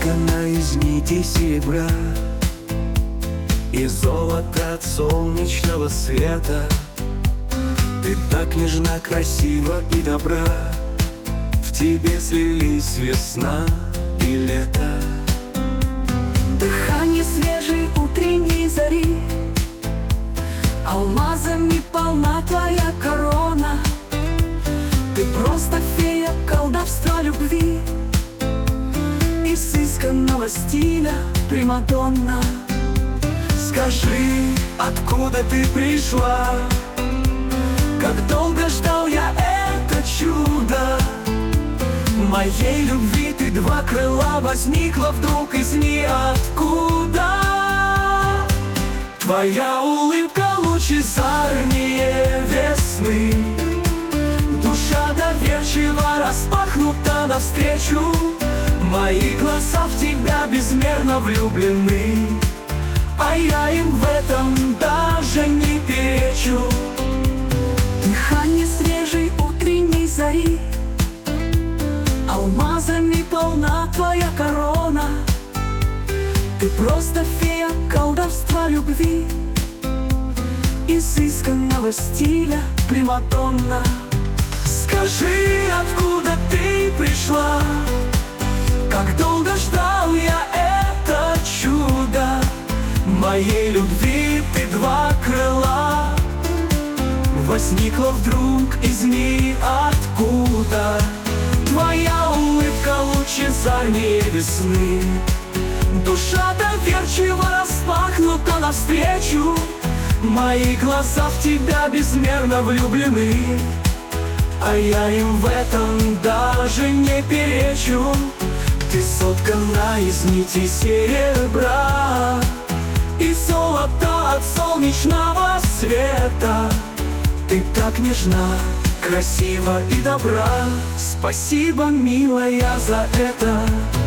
соткана из нити серебра и золота от солнечного света. Ты так нежна, красива и добра, в тебе слились весна и лето. Дыхание свежей утренней зари, алмазами полна твоя корона. Ты просто фея колдовства любви, изысканного стиля примадонна. Скажи, откуда ты пришла? Как долго ждал я это чудо. Моей любви ты два крыла, возникла вдруг из ниоткуда. Твоя улыбка лучезарнее весны, душа доверчиво распахнута навстречу. Мои глаза в тебя безмерно влюблены, а я им в этом даже не перечу. Дыхание свежей утренней зари, алмазами полна твоя корона. Ты просто фея колдовства любви, изысканного стиля примадонна. Скажи, откуда ты пришла? Как долго ждал я это чудо. Моей любви ты два крыла, возникла вдруг из ниоткуда. Твоя улыбка лучезарнее весны, душа доверчиво распахнута навстречу. Мои глаза в тебя безмерно влюблены, а я им в этом даже не перечу. Ты соткана из нити серебра и золота от солнечного света. Ты так нежна, красива и добра. Спасибо, милая, за это.